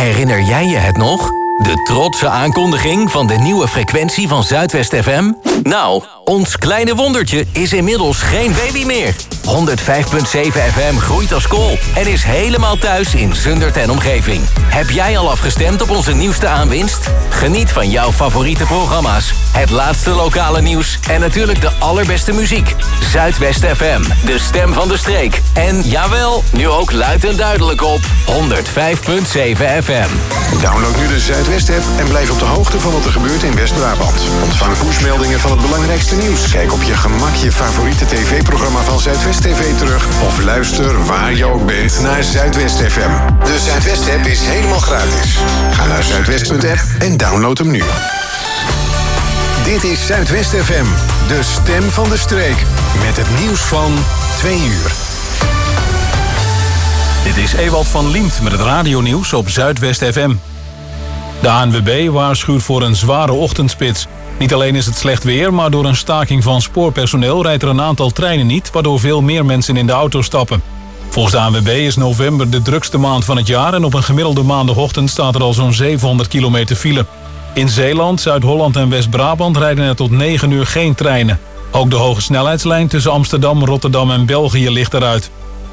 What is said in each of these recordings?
Herinner jij je het nog? De trotse aankondiging van de nieuwe frequentie van Zuidwest FM? Nou, ons kleine wondertje is inmiddels geen baby meer. 105.7 FM groeit als kool en is helemaal thuis in Zundert en omgeving. Heb jij al afgestemd op onze nieuwste aanwinst? Geniet van jouw favoriete programma's, het laatste lokale nieuws en natuurlijk de allerbeste muziek. Zuidwest FM, de stem van de streek. En jawel, nu ook luid en duidelijk op 105.7 FM. Download nu de Zuidwest-app en blijf op de hoogte van wat er gebeurt in West-Brabant. Ontvang pushmeldingen van het belangrijkste nieuws. Kijk op je gemak je favoriete tv-programma van Zuidwest TV terug. Of luister waar je ook bent naar Zuidwest FM. De Zuidwest-app is helemaal gratis. Ga naar zuidwest.app en download hem nu. Dit is Zuidwest FM, de stem van de streek. Met het nieuws van 2 uur. Dit is Ewald van Liemt met het radionieuws op Zuidwest FM. De ANWB waarschuwt voor een zware ochtendspits. Niet alleen is het slecht weer, maar door een staking van spoorpersoneel rijdt er een aantal treinen niet, waardoor veel meer mensen in de auto stappen. Volgens de ANWB is november de drukste maand van het jaar en op een gemiddelde maandagochtend staat er al zo'n 700 kilometer file. In Zeeland, Zuid-Holland en West-Brabant rijden er tot 9 uur geen treinen. Ook de hoge snelheidslijn tussen Amsterdam, Rotterdam en België ligt eruit.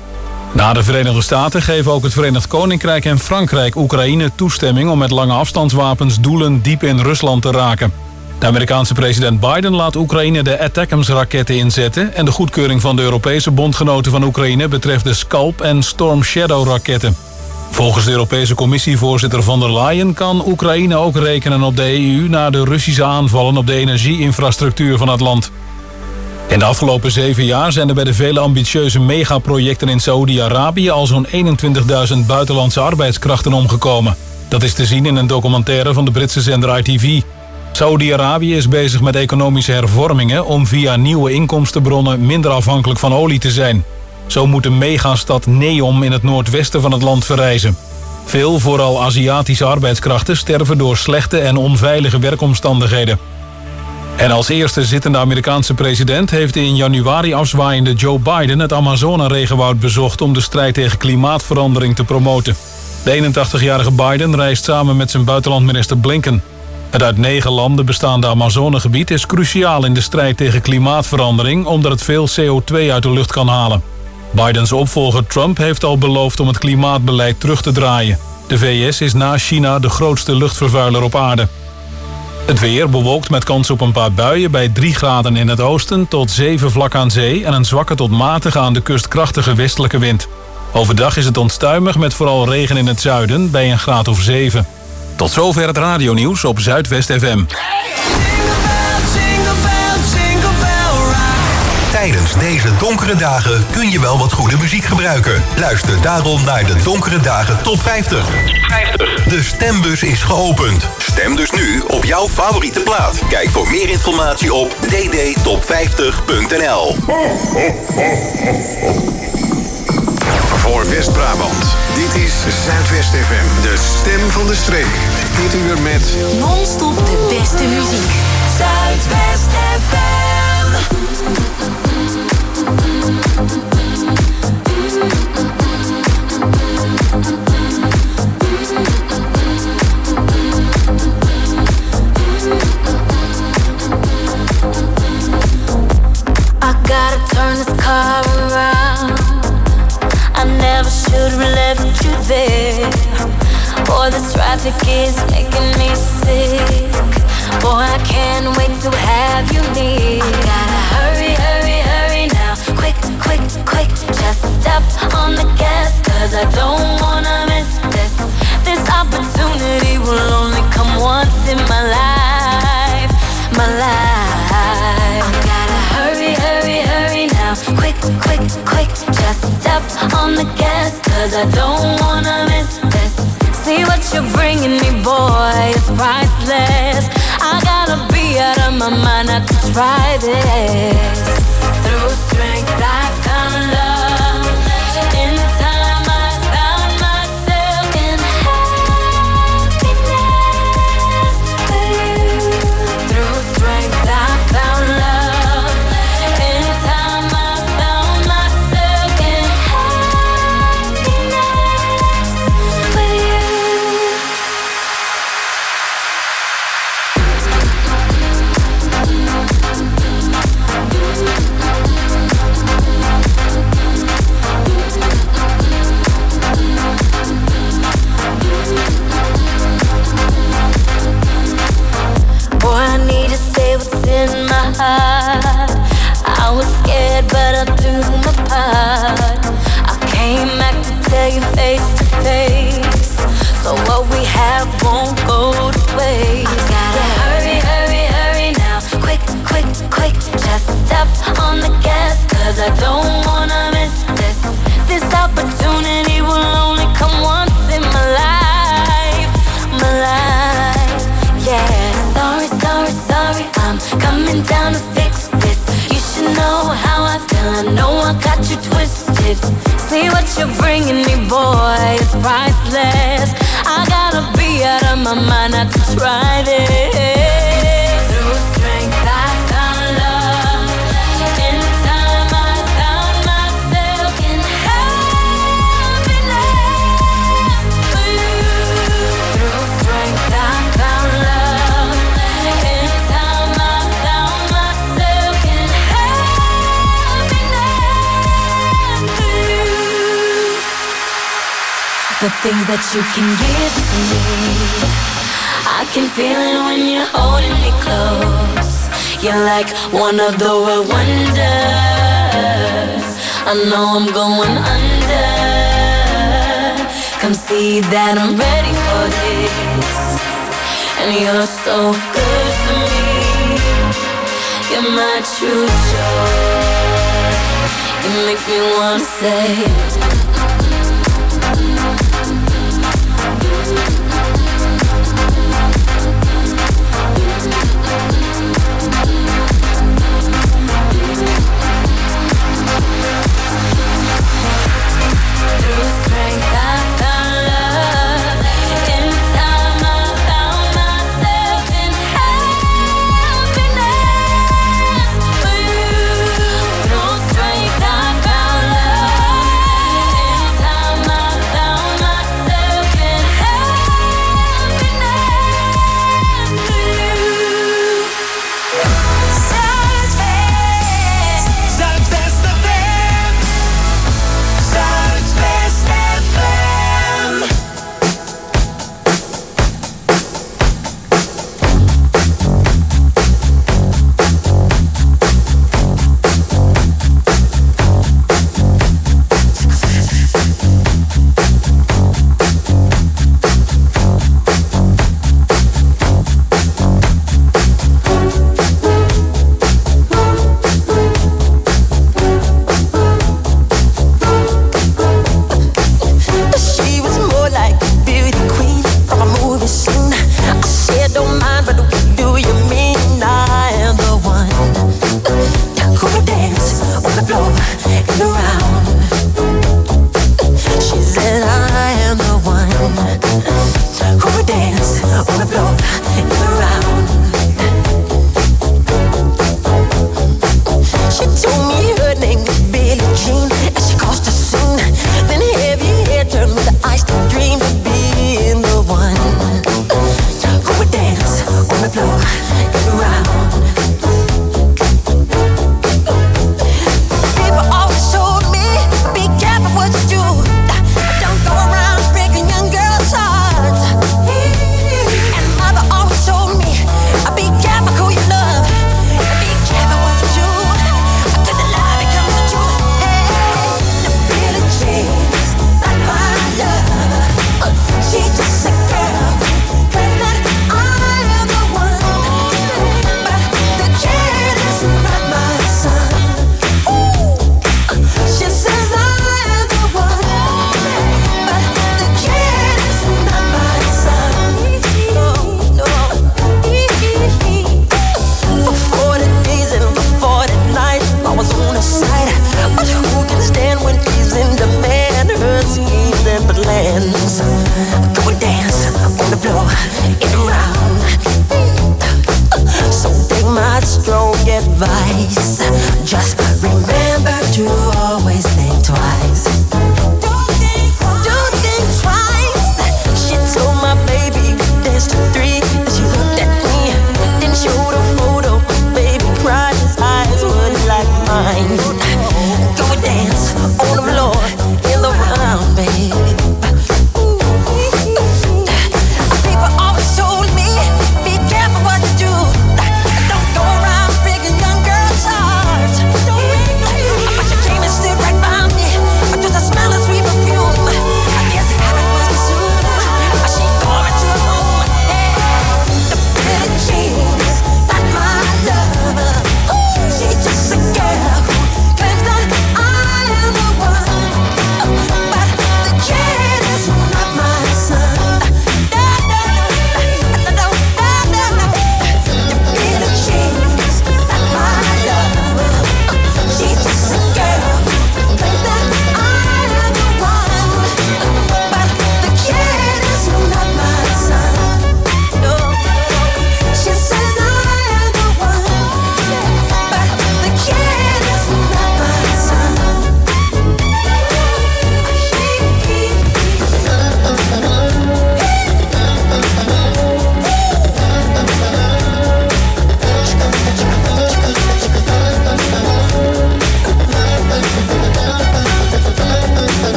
Na de Verenigde Staten geven ook het Verenigd Koninkrijk en Frankrijk Oekraïne toestemming om met lange afstandswapens doelen diep in Rusland te raken. De Amerikaanse president Biden laat Oekraïne de ATACMS-raketten inzetten en de goedkeuring van de Europese bondgenoten van Oekraïne betreft de Scalp en Storm Shadow-raketten. Volgens de Europese Commissievoorzitter von der Leyen kan Oekraïne ook rekenen op de EU na de Russische aanvallen op de energieinfrastructuur van het land. In de afgelopen 7 jaar zijn er bij de vele ambitieuze megaprojecten in Saoedi-Arabië al zo'n 21.000 buitenlandse arbeidskrachten omgekomen. Dat is te zien in een documentaire van de Britse zender ITV. Saoedi-Arabië is bezig met economische hervormingen om via nieuwe inkomstenbronnen minder afhankelijk van olie te zijn. Zo moet de megastad Neom in het noordwesten van het land verrijzen. Veel, vooral Aziatische arbeidskrachten, sterven door slechte en onveilige werkomstandigheden. En als eerste zittende Amerikaanse president heeft de in januari afzwaaiende Joe Biden het Amazone-regenwoud bezocht om de strijd tegen klimaatverandering te promoten. De 81-jarige Biden reist samen met zijn buitenlandminister Blinken. Het uit 9 landen bestaande Amazonegebied is cruciaal in de strijd tegen klimaatverandering omdat het veel CO2 uit de lucht kan halen. Bidens opvolger Trump heeft al beloofd om het klimaatbeleid terug te draaien. De VS is na China de grootste luchtvervuiler op aarde. Het weer bewolkt met kans op een paar buien bij 3 graden in het oosten tot 7 vlak aan zee en een zwakke tot matige aan de kust krachtige westelijke wind. Overdag is het onstuimig met vooral regen in het zuiden bij een graad of 7. Tot zover het radionieuws op Zuidwest FM. Tijdens deze donkere dagen kun je wel wat goede muziek gebruiken. Luister daarom naar de Donkere Dagen Top 50. De stembus is geopend. Stem dus nu op jouw favoriete plaat. Kijk voor meer informatie op ddtop50.nl. Voor West-Brabant, dit is Zuidwest FM, de stem van de streek. Dit uur met non-stop de beste muziek. Zuidwest FM. I gotta turn this car around. I never should have left you there. Boy, this traffic is making me sick. Boy, I can't wait to have you near. I gotta hurry, hurry, hurry now. Quick, quick, quick. Just step on the gas, 'cause I don't wanna miss this. This opportunity will only come once in my life. My life. I gotta hurry, hurry, hurry now. Quick, quick, quick. Just step on the gas, 'cause I don't wanna miss this. See what you're bringing me, boy, it's priceless. I gotta be out of my mind not to try this. Through strength I found love. In time I found myself in happiness with you. Through strength I found love. In time I found myself in happiness with you. 'cause I don't wanna miss this. This opportunity will only come once in my life, yeah. Sorry, sorry, sorry, I'm coming down to fix this. You should know how I feel, I know I got you twisted. See what you're bringing me, boy, it's priceless. I gotta be out of my mind not to try this. Through strength I found love. In time I found myself in happiness for you. Through strength I found love. In time I found myself in happiness for you. The things that you can give to me, I can feel it when you're holding me close. You're like one of the world wonders. I know I'm going under. Come see that I'm ready for this. And you're so good to me. You're my true joy. You make me wanna say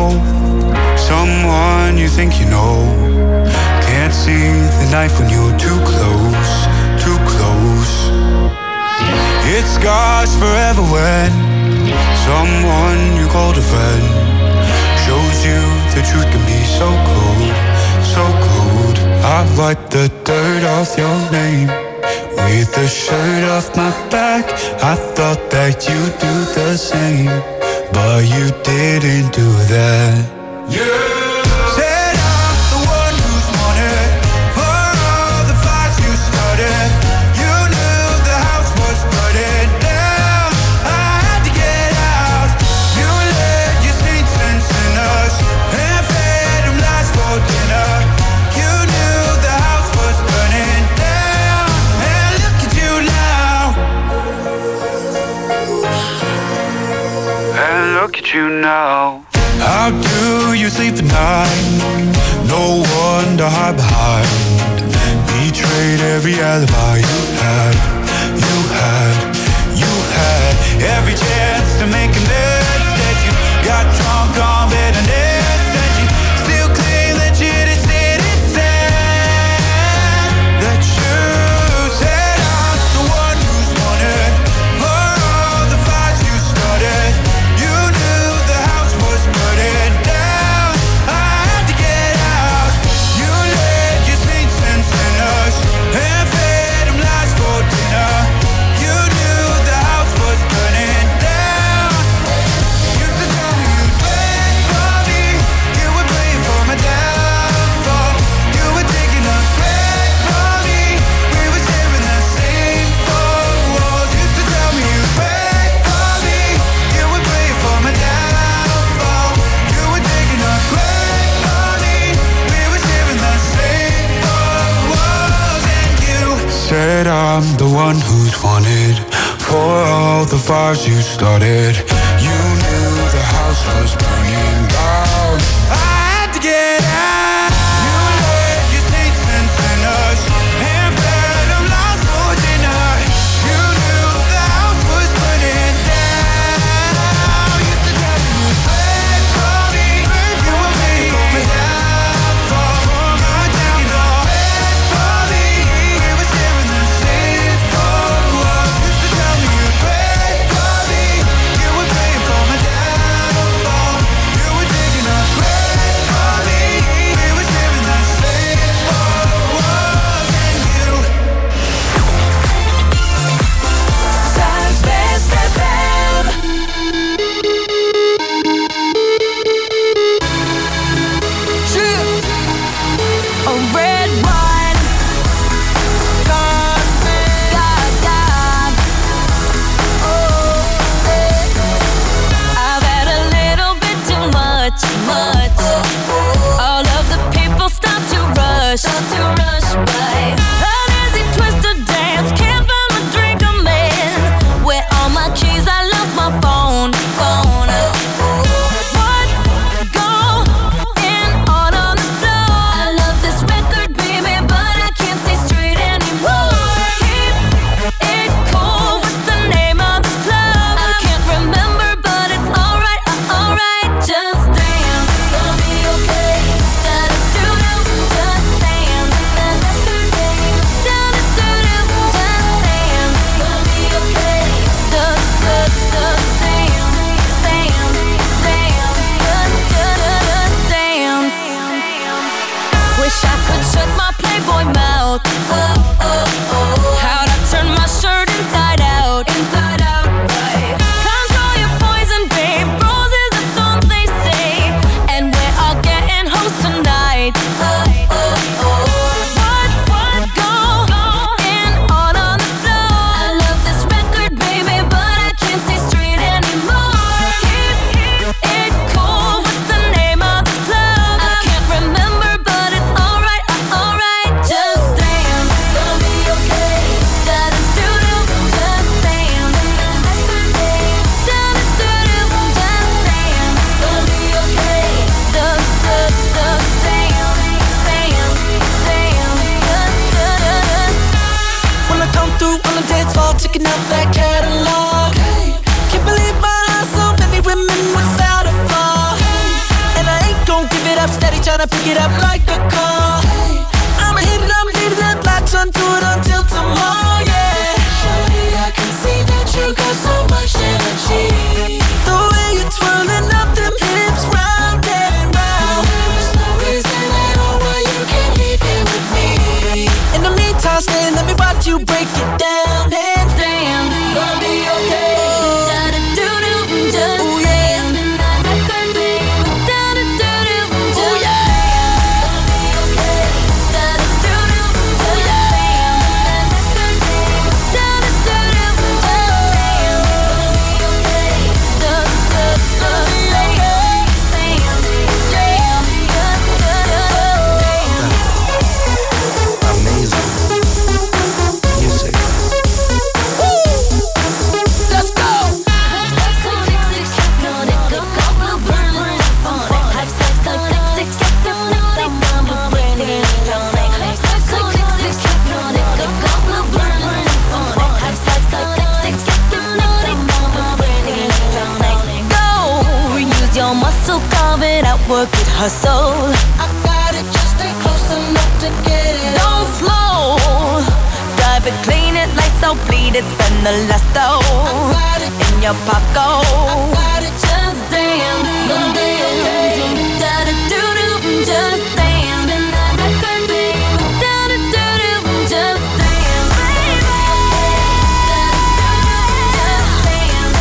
know, someone you think you know. Can't see the knife when you're too close, too close. It scars forever when someone you called a friend shows you the truth can be so cold, so cold. I wipe the dirt off your name with the shirt off my back. I thought that you'd do the same, but you didn't do that. Yeah. Said I'm the one who's wanted for all the fights you started. You knew the house was burning down. I had to get out. You led your saints and sinners and fed them lies for dinner. You knew the house was burning down, and look at you now. And look at you now. How do you sleep at night? No one to hide behind. Betrayed every alibi you had. You had, you had every chance to make amends. That you got drunk on bitterness, and you still claim that you just didn't say that you said I'm the one who's wanted for all the fights you started. You knew the house was burning down. I had to get out. You led your saints and sinners and fed them lies for dinner. You knew the house was burning down. Used to tell me you'd wait for me. You would pray for my downfall. You were taking a break from me. We were sharing the same four walls. Used to tell me you'd wait for me. You would pray for my downfall. You were taking a break from me. We were sharing the same four walls. And you said I'm the one who's wanted for all the fires you started. You knew the house was burning down. I had to get out. You led your saints and sinners and fed them lies for dinner. You knew the house was burning down. Used to tell me you'd wait for me. You were waiting for my downfall, for my downfall. Wait for me. We were sharing the same four walls. Used to tell me you'd wait for me. You were praying for my downfall. You were taking a break from me. We were sharing the same four walls. And you Zuidwest FM. A red wine, God, God, God. Oh, I've had a little bit too much, much. All of the people start to rush by. An easy twisted dance, can't find my drink, I'm in. Where all my keys, I lost my phone. What's going on the floor? I love this record, baby, but I can't see straight anymore. Keep it cool, what's the name of this club? I can't remember, but it's alright, alright. Just dance, gonna be okay. Da-da-do-do, just dance. Da-da-do-do, just dance. Gonna be okay. Just dance, dance. Wish I could shut my Playboy mouth. How'd I turn my shirt inside out? Control your poison, babe. Roses are thorns, they say. And we're all getting hoes tonight. What's going on the floor? I love this record, baby, but I can't see straight anymore. Keep it cool, what's the name of this club? I can't remember, but it's alright, alright. Just dance, gonna be okay. Da-da-do-do, just dance. Da-da-do-do, just dance. Gonna be okay. When I come through on the dance floor, checking out that catalog. Can't believe my eyes, so many women without a flaw. And up, steady tryna pick it up like a call. I'ma hit it, latch onto it until tomorrow, yeah. Shorty, I can see that you got so much energy. The way you're twirling up them hips round and round. There's no reason at all why you can't leave here with me. In the meantime, stay, let me watch you break it down and damn, gonna be okay. Work it, hustle. I got it, just stay close enough to get it. Don't slow. Drive it, clean it, lights out, bleed it, spend the last dough. I got it in your pocket. I got it, just dance, gonna be okay. Da-da-do-do, just dance. I could be da-da-do-do, just dance, baby. Just dance.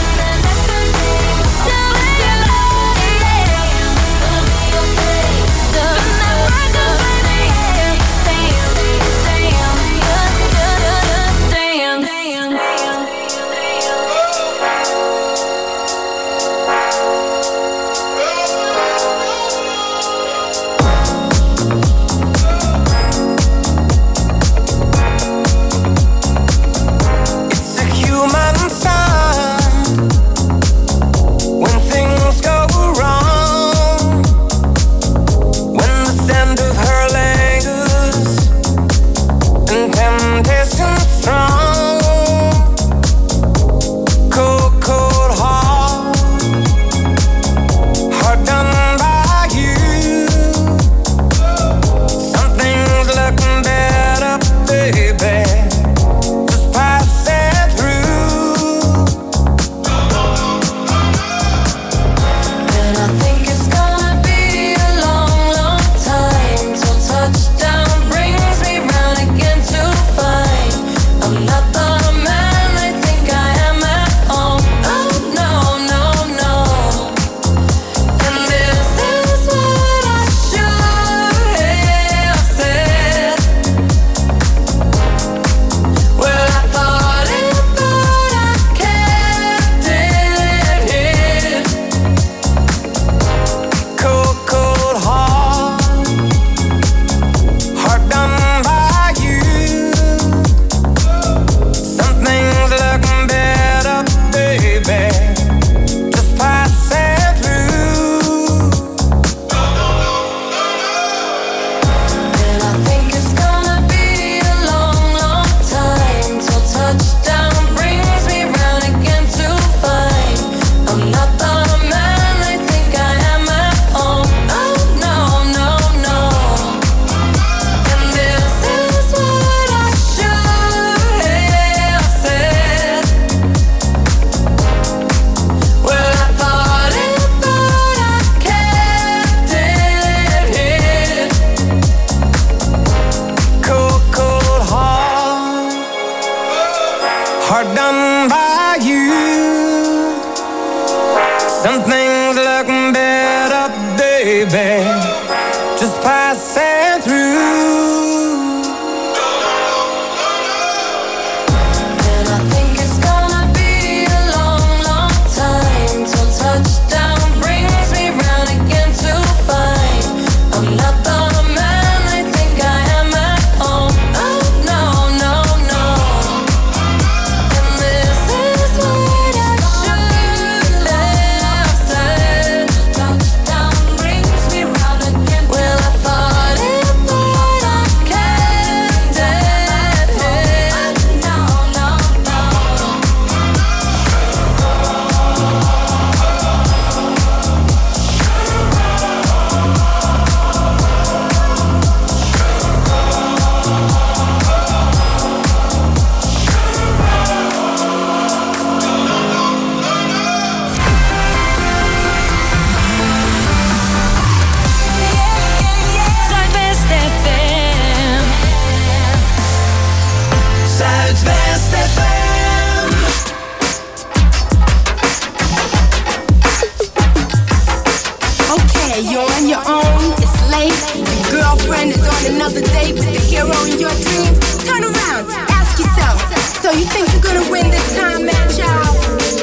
home, it's late. Your girlfriend is on another date with the hero in your dream. Turn around, ask yourself, so you think you're gonna win this time, man, child?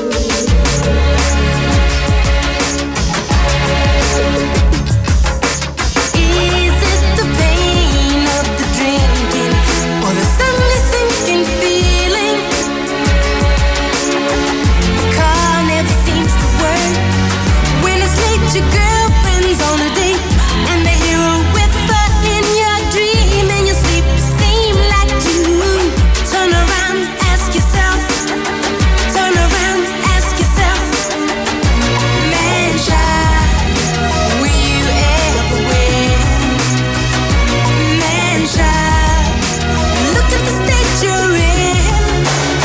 Is it the pain of the drinking, or the suddenly sinking feeling? The car never seems to work. When it's late, your girlfriend's on a date, and the hero with her in your dream, and your sleep seem like you. Turn around, ask yourself. Turn around, ask yourself. Man, child, will you ever win? Man, child, look at the state you're in.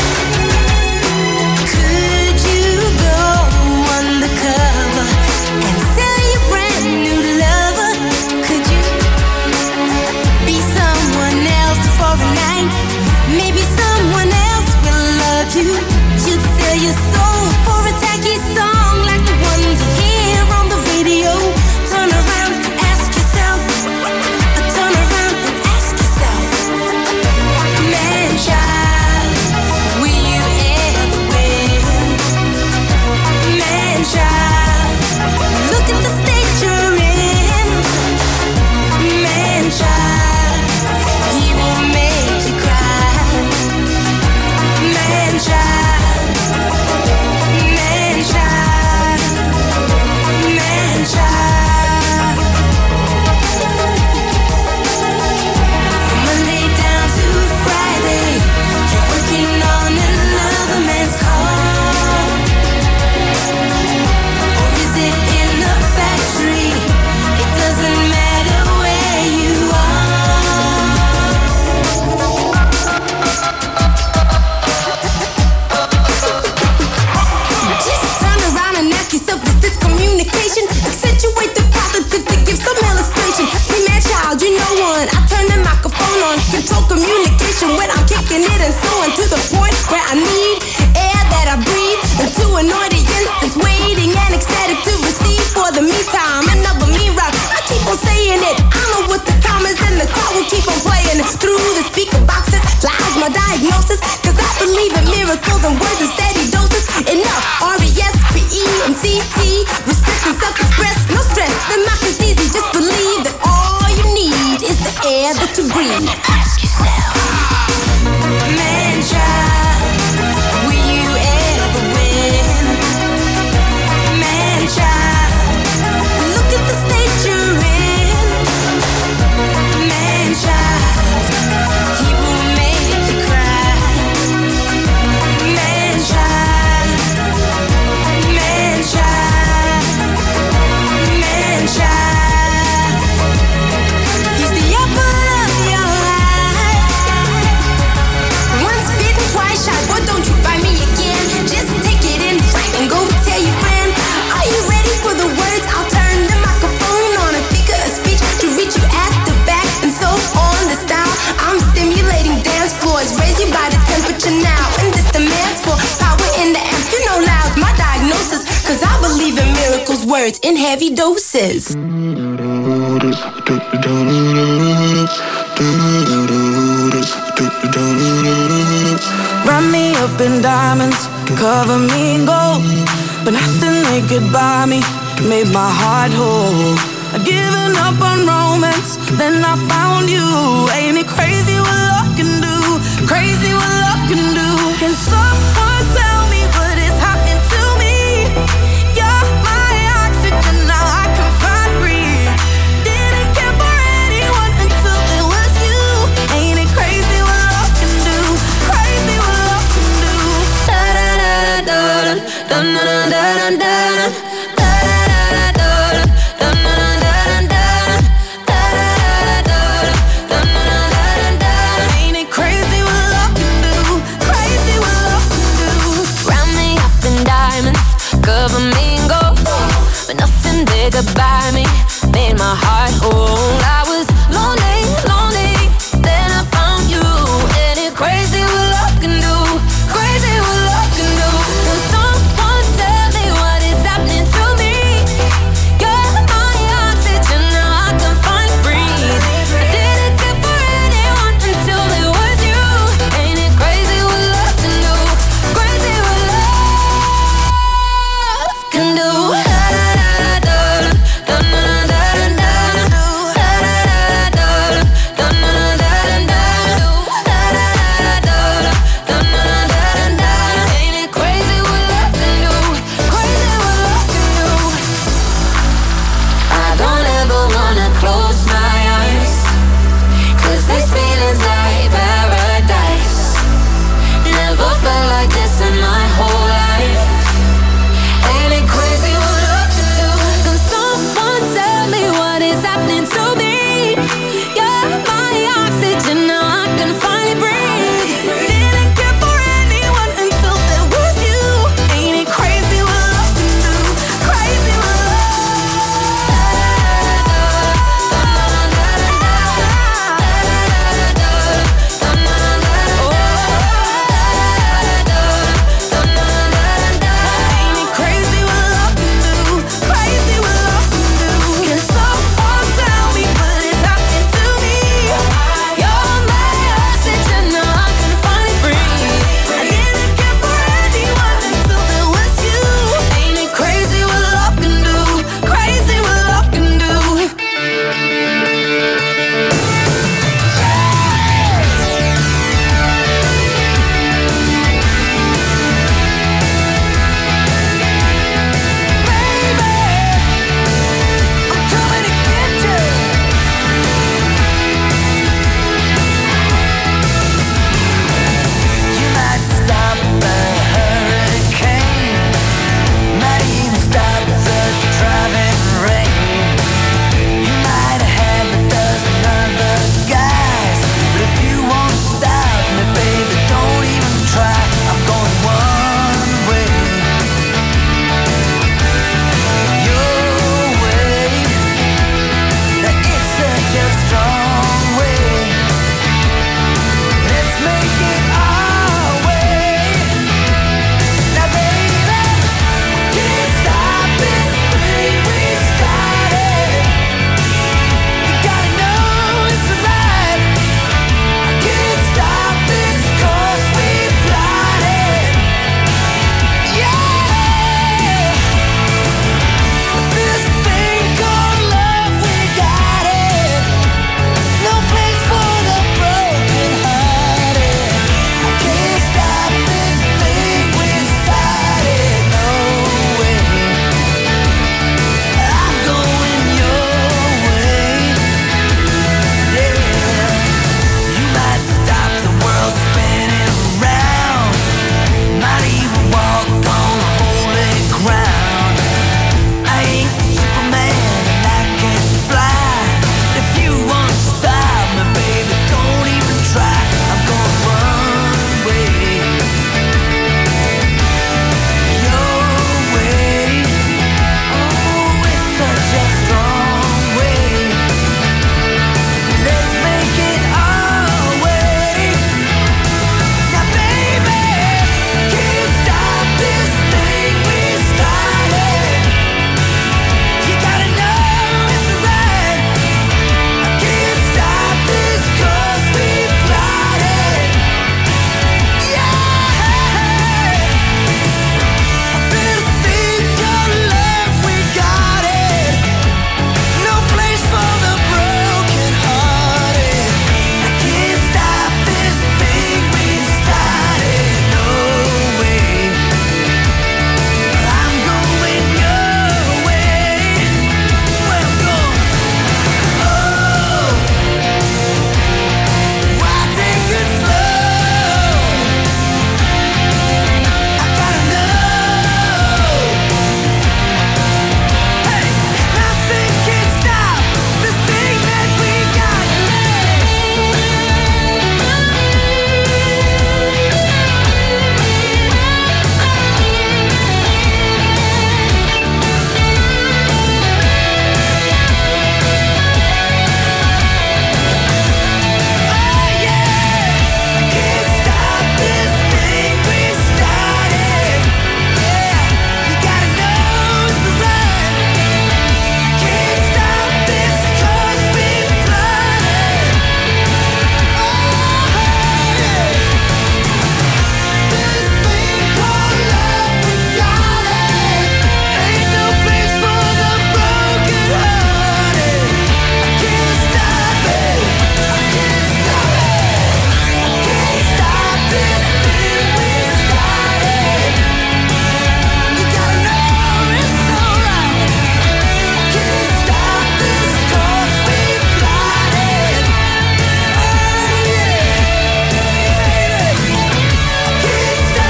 Could you go undercover and sell your brand new lover? Could you be someone else for a night? Maybe someone else will love you. You'd sell your soul for a tacky song like the ones you hear on the radio. Turn around, ask yourself. Turn around and ask yourself. Man, child, will you ever win? Man, child, look at the state you're in. Man, child, he will make you cry. Man, child, man, child, man, child. From Monday down to Friday, you're working on another man's car. Or is it in the factory? It doesn't matter where you are. Just turn around and ask yourself, is this communication? Accentuate the positive to give some illustration. See, man, child, you know one. I turn the microphone on, control communication when I'm kicking it and so on to the point where I need air that I breathe into an audience that's waiting and ecstatic to receive. For the meantime, another me rock. I keep on saying it. I know what the time is, and the crowd will keep on playing through the speaker boxes. Lies my diagnosis, cause I believe in miracles and words in steady doses. Enough, R-E-S-P-E-M-C-T. Respect and self-express, no stress. The knock is easy, just believe that all you need is the air that you breathe. Ask yourself, man, child, will you ever win? Man, child, look at the state you're in. Man, child, he will make you cry. Man, child, man, child, man, child. He's the apple of your eye. Once bitten, twice shy. Boy, don't you find me again. Just take it in right and go tell your friend. Are you ready for the words? I'll turn the microphone on and figure a speech to reach you at the back and so on. The style I'm stimulating dance floors, raise your body temperature now. And this demands for power in the amp. You know loud's my diagnosis, cause I believe in miracles, words in heavy doses. Wrap me up in diamonds, cover me in gold, but nothing they could buy me made my heart whole. I'd given up on romance, then I found you. Ain't it crazy what love can do? Crazy what love can do. Can someone tell me what is happening to me? You're my oxygen, now I can find breathe. Didn't care for anyone until it was you. Ain't it crazy what love can do? Crazy what love can do. Da da da da da da da da da. Ain't it crazy what love can do? Crazy what love can do. happening to me. You're my oxygen, now I can finally breathe. Didn't care for anyone until there was you. Ain't it crazy what love can do? Crazy what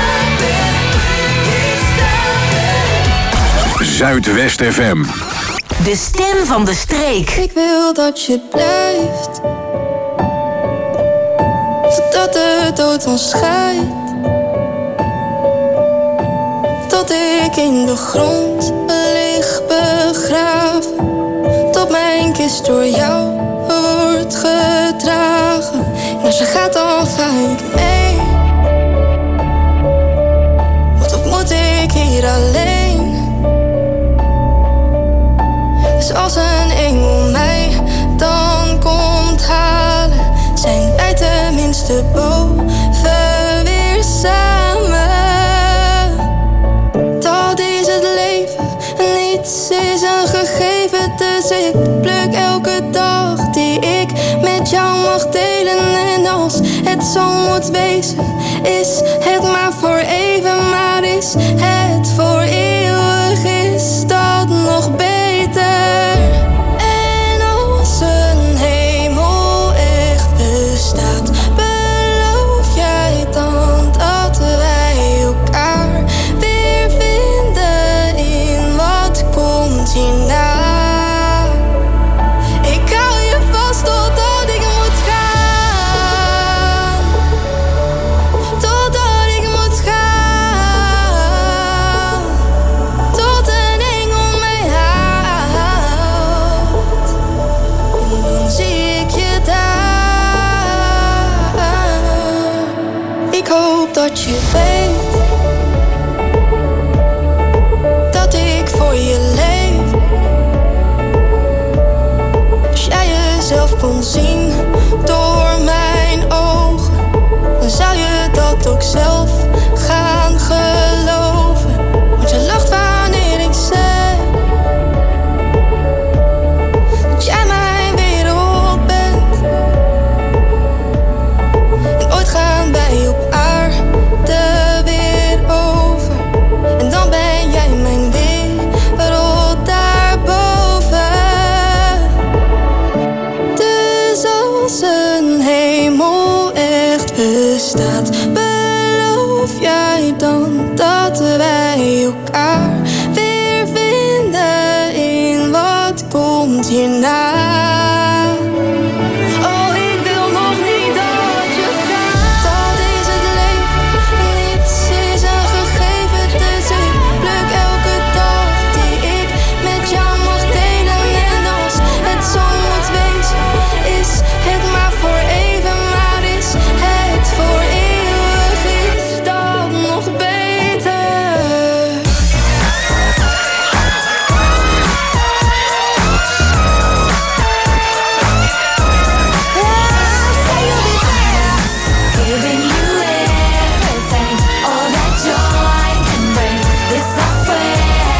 Zuidwest FM. De stem van de streek. Ik wil dat je blijft, totdat de dood ons scheidt. Tot ik in de grond lig begraven, tot mijn kist door jou wordt gedragen. En als je gaat dan ga ik mee, want wat moet ik hier alleen? Dus als een engel mij dan komt halen, zijn wij tenminste boven weer samen. Dat is het leven, niets is een gegeven. Dus ik pluk elke dag die ik met jou mag delen. En als het zo moet wezen, is het maar voor even. Maar is het voor eeuwig, is dat nog beter. En als een hemel echt bestaat, beloof jij dan dat wij elkaar weer vinden in wat komt hierna? Ik hou je vast totdat ik moet gaan, totdat ik moet gaan, tot een engel mij haalt. En dan zie ik je daar. Ik hoop dat je weet dat ik voor je leef. Als jij jezelf kon zien door mijn ogen, dan zou je dat ook zelf gaan geloven. Want je lacht wanneer ik zeg dat jij mijn wereld bent. En ooit gaan wij op aarde weer over, en dan ben jij mijn wereld daarboven. Dus als een hemel echt bestaat, beloof jij dan dat wij elkaar weer vinden in wat komt hierna? Oh, ik wil nog niet dat je gaat. Dat is het leven, niets is een gegeven. Dus ik pluk elke dag die ik met jou mag delen. En als het zo moet wezen, is het maar voor even. Maar is het voor eeuwig, is dat nog beter? Giving you everything, all that joy can bring. This I swear.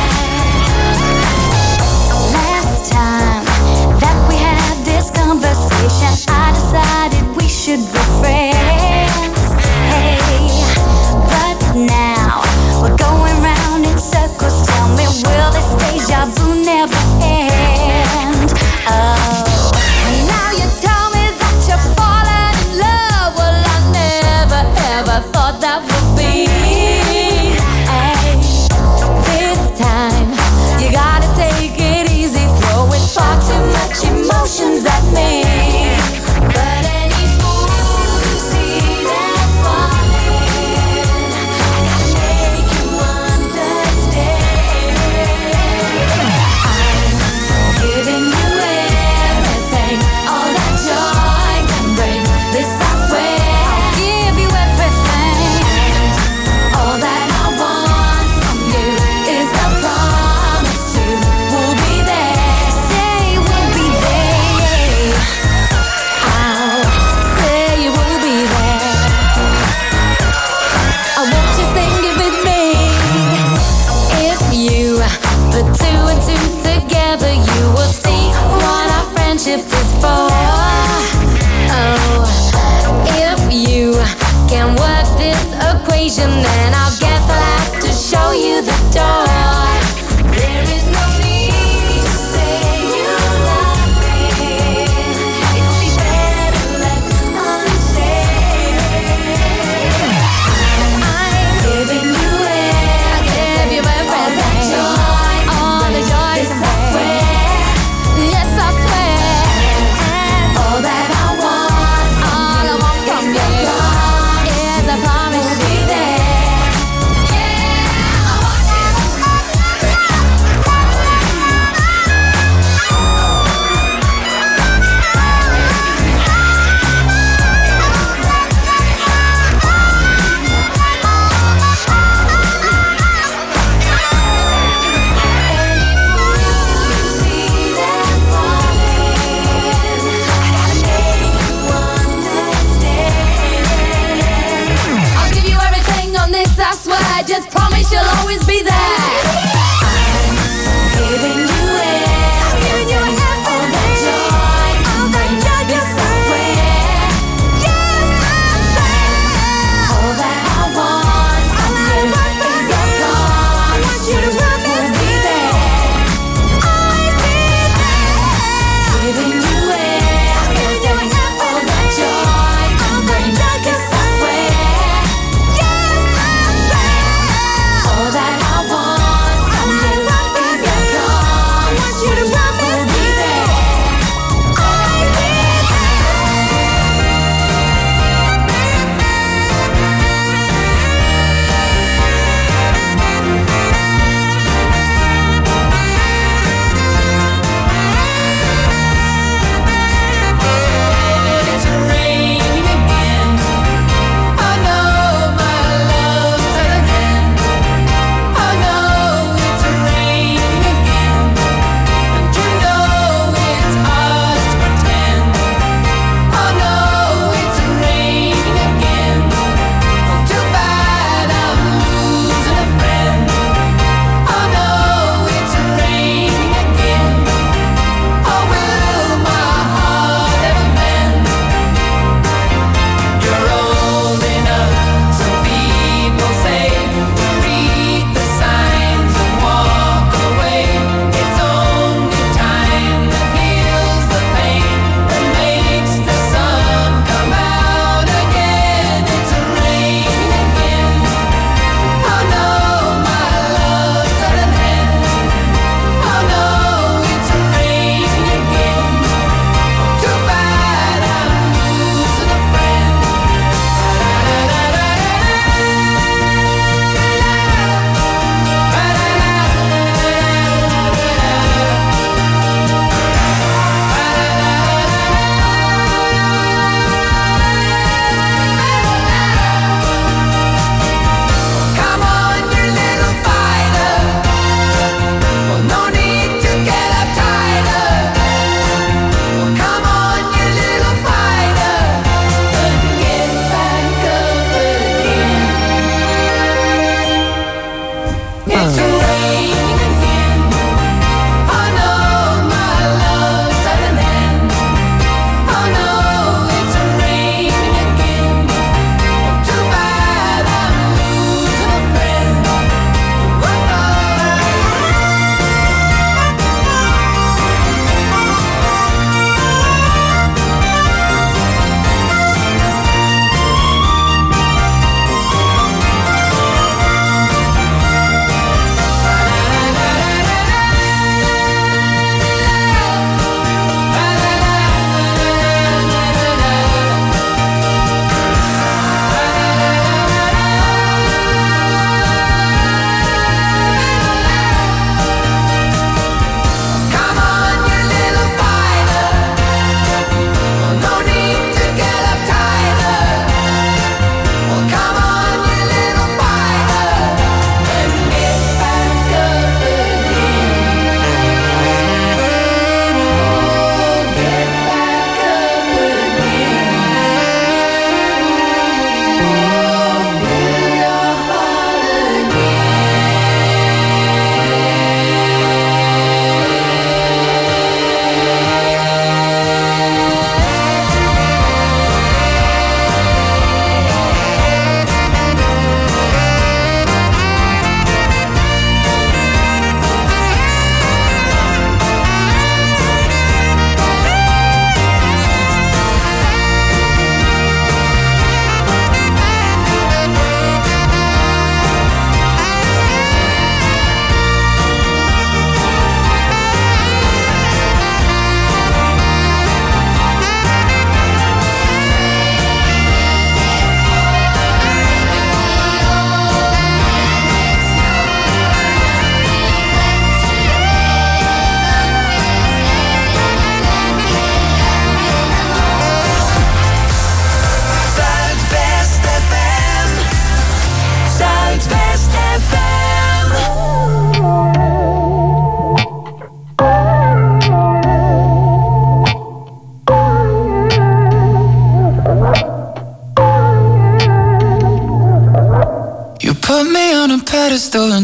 Last time that we had this conversation, I decided we should be friends. Hey, but now we're going round in circles. Tell me, will this deja vu never end? Oh, and now you tell me that you're falling in love. Well, I never ever thought that would be. Hey, this time you gotta take it easy, throwing far too much emotions at me. But any fool who sees that falling, I gotta make you understand. I'm giving you everything, all that joy can bring. This I swear. I'll give you everything, and all that I want from you is a promise to we'll be there. Say we'll be there. I'll say we'll be there. I want you sing it with me. If you put two and two together, you will see what our friendship is for. Oh, if you can work this equation, then I guess I'll have to show you the door. There is no need to say you love me. It'll be better left unsaid. I'm giving you everything, all that joy, all the joy. This I swear.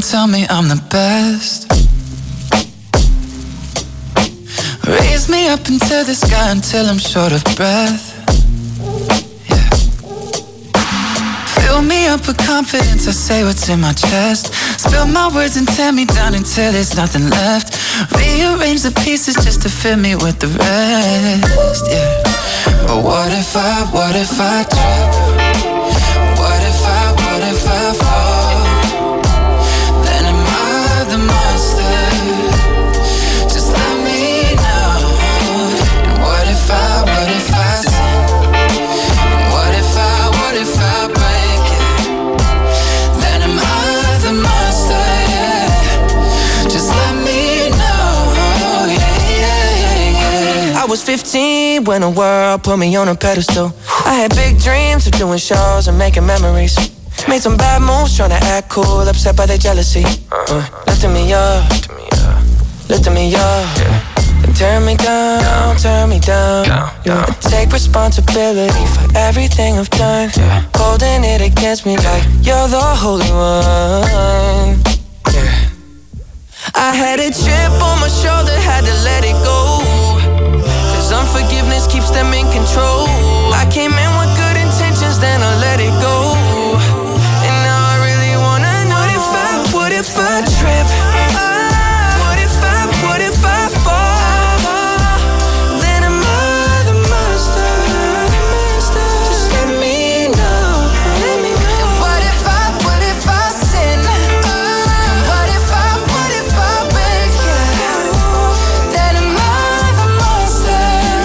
tell me I'm the best. Raise me up into the sky until I'm short of breath. Yeah. Fill me up with confidence, I say what's in my chest. Spill my words and tear me down until there's nothing left. Rearrange the pieces just to fill me with the rest. Yeah. But what if I trip? What if I fall? Then am I the monster? Just let me know. And what if I sin? And what if I break it? Then am I the monster? Yeah. Just let me know. Yeah. I was 15 when the world put me on a pedestal. I had big dreams of doing shows and making memories. Made some bad moves trying to act cool, upset by their jealousy. Lifting me up, lifting me up. And turn me down, turn me down. I take responsibility for everything I've done. Holding it against me like you're the holy one. I had a chip on my shoulder, had to let it go. Unforgiveness keeps them in control. I came in with good intentions, then I let it go. And now I really wanna know what if I trip? What if I fall? Then am I the monster? Just let me know. And what if I sin? What if I break it? Then am I the monster?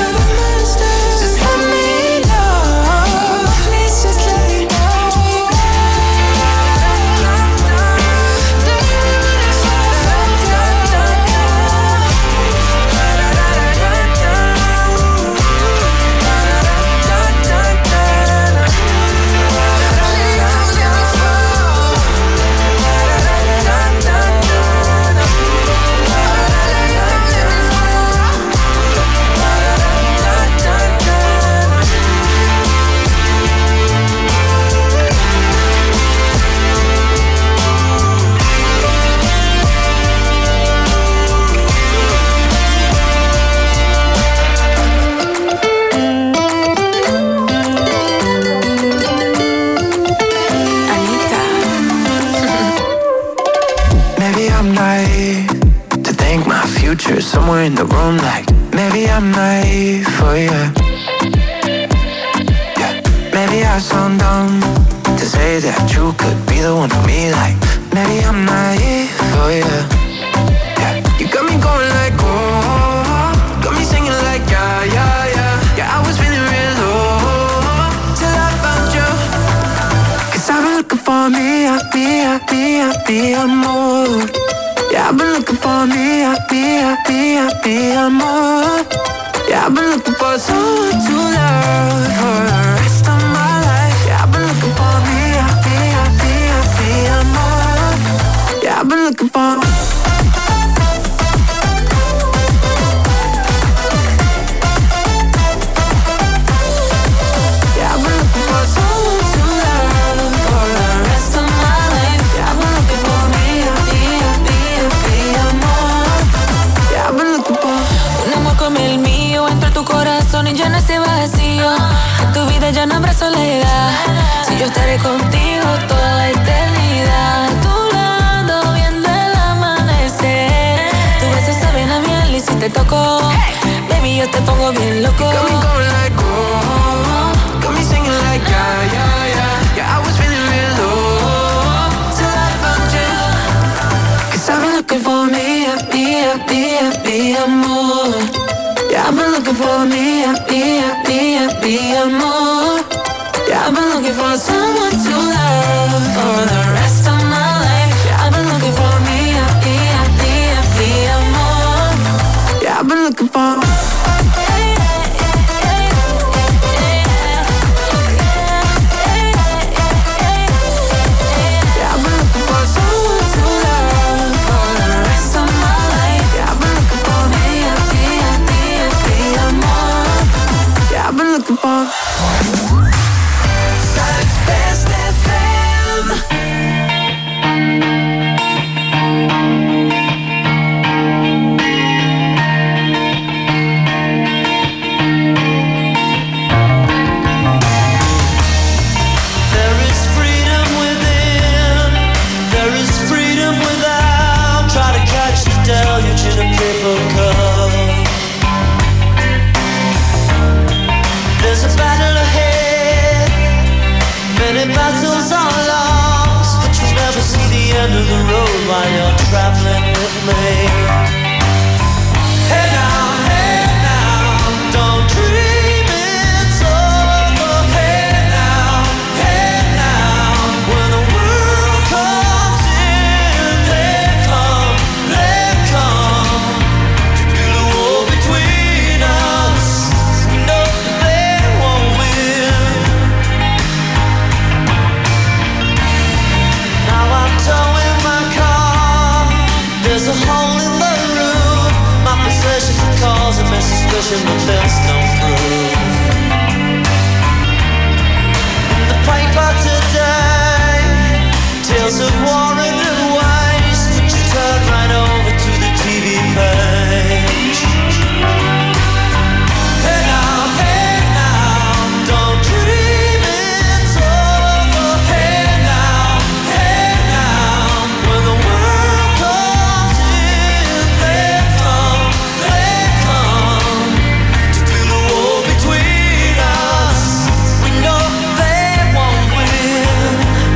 Somewhere in the room, like maybe I'm naive for you. Yeah, maybe I sound dumb to say that you could be the one for me. Like maybe I'm naive for you. Yeah, you got me going like oh, got me singing like yeah, yeah, yeah. Yeah, I was feeling real low till I found you. 'Cause I've been looking for me, amor. Yeah, I've been looking for me, amor. Yeah, I've been looking for someone to love for the rest of my life. Yeah, I've been looking for me, amor. Yeah, I've been looking for. Yeah, I've been looking for someone to love for the rest of my life. Yeah, I've been looking for me, amor. Yeah, I've been looking for. Un amor como el mío entre tu corazón y llena ese vacío. En tu vida ya no habrá soledad. Si yo estaré contigo toda la eternidad. A tu lado viendo el amanecer. Tus besos saben a miel y si te toco, baby, yo te pongo bien loco. Got me going like oh, got me singing like yeah, yeah, yeah. Yeah, I was feeling real low till I found you. 'Cause I've been looking for me, amor. Yeah, I've been looking for me, amor. Yeah, I've been looking for someone to love for the rest of my life. Yeah, I've been looking for me, amor. Yeah, I've been looking for. Zuidwest FM. Many battles are lost, but you never see the end of the road while you're traveling with me. Hey now, don't dream it's over. Hey now, when the world comes in, they come to build a wall between us. We know they won't win. Now I'm towing my car. There's a hole in the roof. My possession can cause a mess suspicion, but there's no proof. In the paper today, tales of war and waste, but you turn right over to the TV page. Hey now, don't dream it's over. Hey now, when the world comes in, they come to build a wall between us. We know they won't win.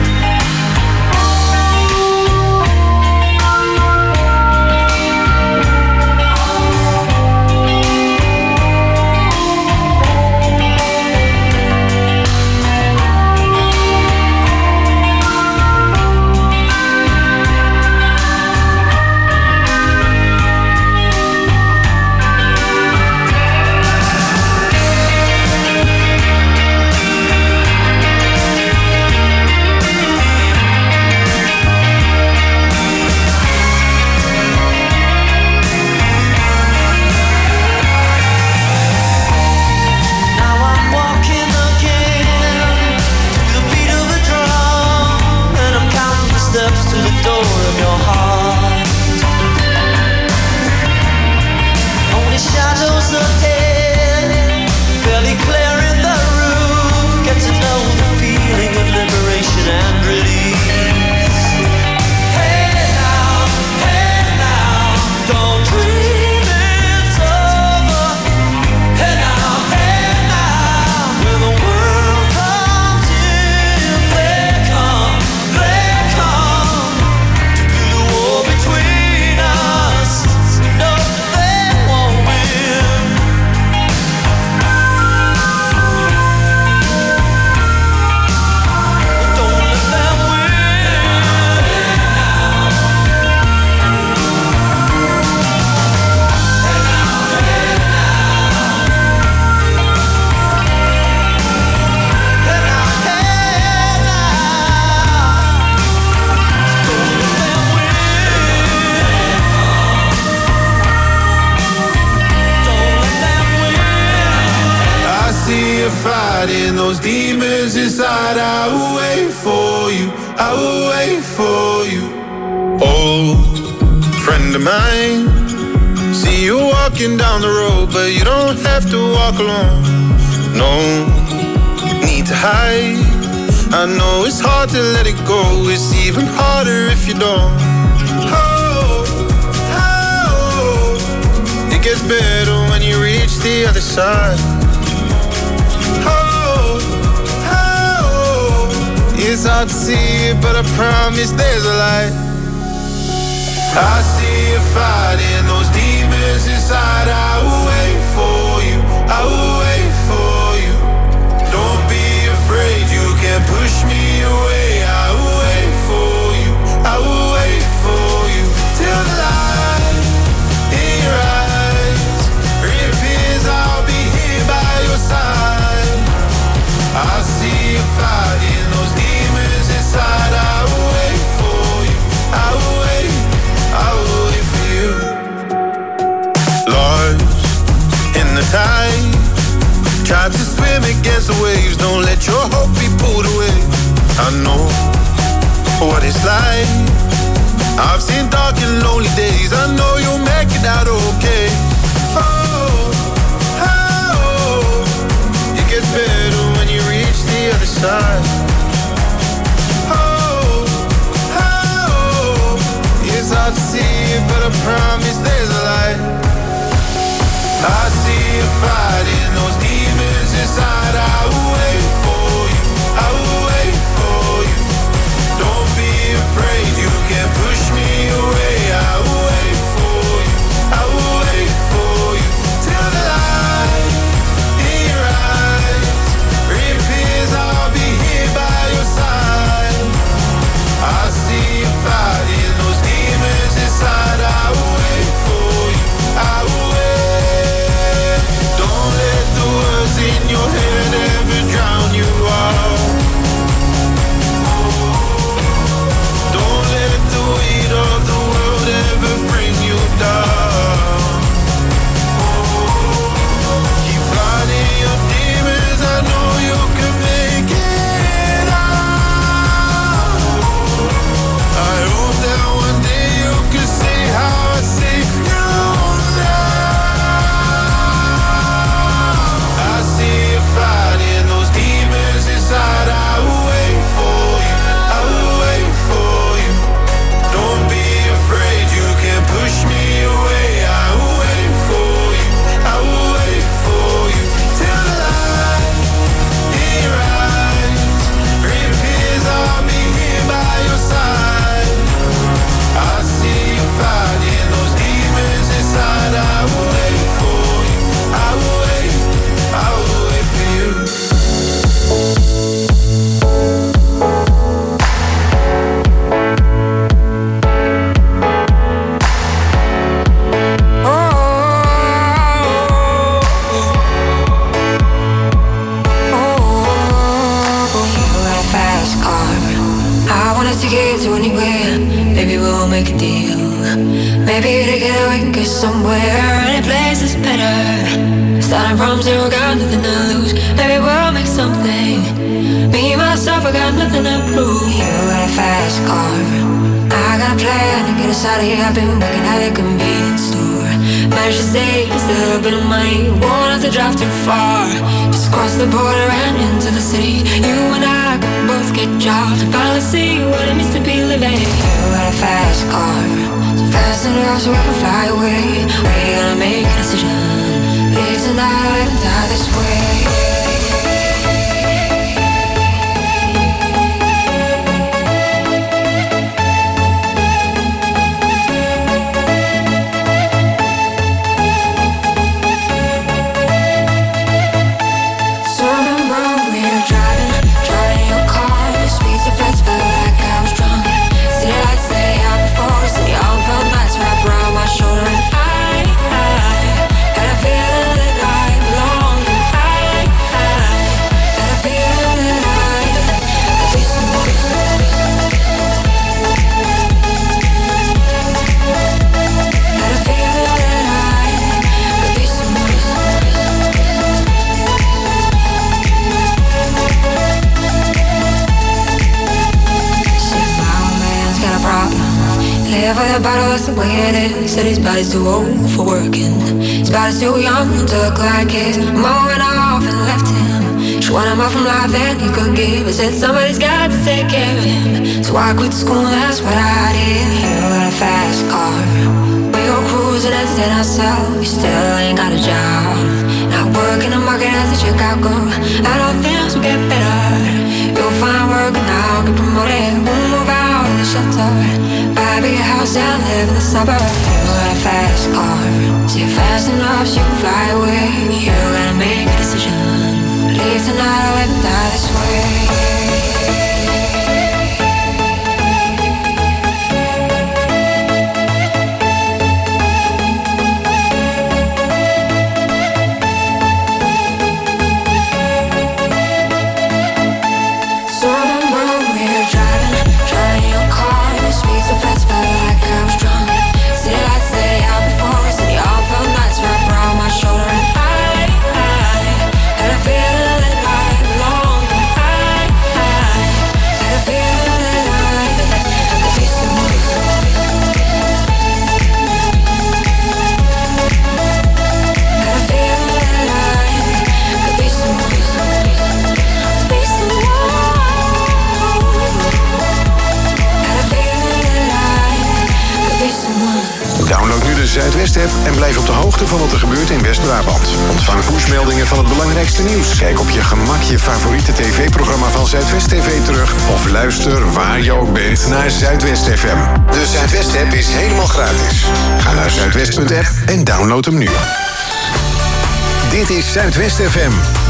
Now I'm walking again to the beat of a drum, and I'm counting the steps to the door of your heart. Only shadows ahead, barely clearing the roof. Get to know the feeling of liberation and release. Hey now, don't dream it's over. Hey now, when the world comes in, they come to build a wall between us. No, they won't win. Don't let them I see you fighting those demons inside. I will wait for you. I will wait for you. Old friend of mine. See you walking down the road, but you don't have to walk alone. No need to hide. I know it's hard to let it go. It's even harder if you don't. It gets better when you reach the other side. It's hard to see it, but I promise there's a light. I see you fighting those demons inside. I will wait for you. I will wait for you. Don't be afraid, you can't push me away. I will wait for you. I will wait for you till the light in your eyes reappears. I'll be here by your side. I see you fighting those demons inside. I will wait for you. I will wait. I will wait for you. Lost in the tide, tried to swim against the waves. Don't let your hope be pulled away. I know what it's like. I've seen dark and lonely days. I know you'll make it out okay. It gets better when you reach the other side. It's hard to see it, but I promise there's a light. I see you fighting those demons inside. I will wait for you. I will wait for ticket to anywhere. Maybe we'll make a deal. Maybe together we can get somewhere. Any place is better. Starting from zero, got nothing to lose. Maybe we'll make something. Me, myself, I got nothing to prove. You got a fast car. I got a plan to get us out of here. I've been working at a convenience store. Managed to save just a little bit of money. Won't have to drive too far. Just cross the border and into the city. You and I can both get jobs and finally see what it means to be living. You got a fast car, so fast enough so we can fly away. We're gonna make a decision. Live tonight and die this way. Live with a bottle, that's the way it is. Said his body's too old for working. His body's too young to look like his. Mom went off and left him. She wanted more from life than he could give. I said somebody's got to take care of him. So I quit school, that's what I did. You got a fast car. We go cruising and entertain ourselves. You still ain't got a job. Not working the market as a Chicago. I know things will get better. You'll find work now, get promoted. We'll move out of the shelter. Buy a bigger house and live in the suburbs. You got a fast car. See fast enough so you can fly away. You gotta make a decision. Leave tonight or live and die this way. Download nu de Zuidwest-app en blijf op de hoogte van wat er gebeurt in West-Brabant. Ontvang pushmeldingen van het belangrijkste nieuws. Kijk op je gemak je favoriete tv-programma van Zuidwest TV terug. Of luister waar je ook bent naar Zuidwest FM. De Zuidwest-app is helemaal gratis. Ga naar zuidwest.app en download hem nu. Dit is Zuidwest FM.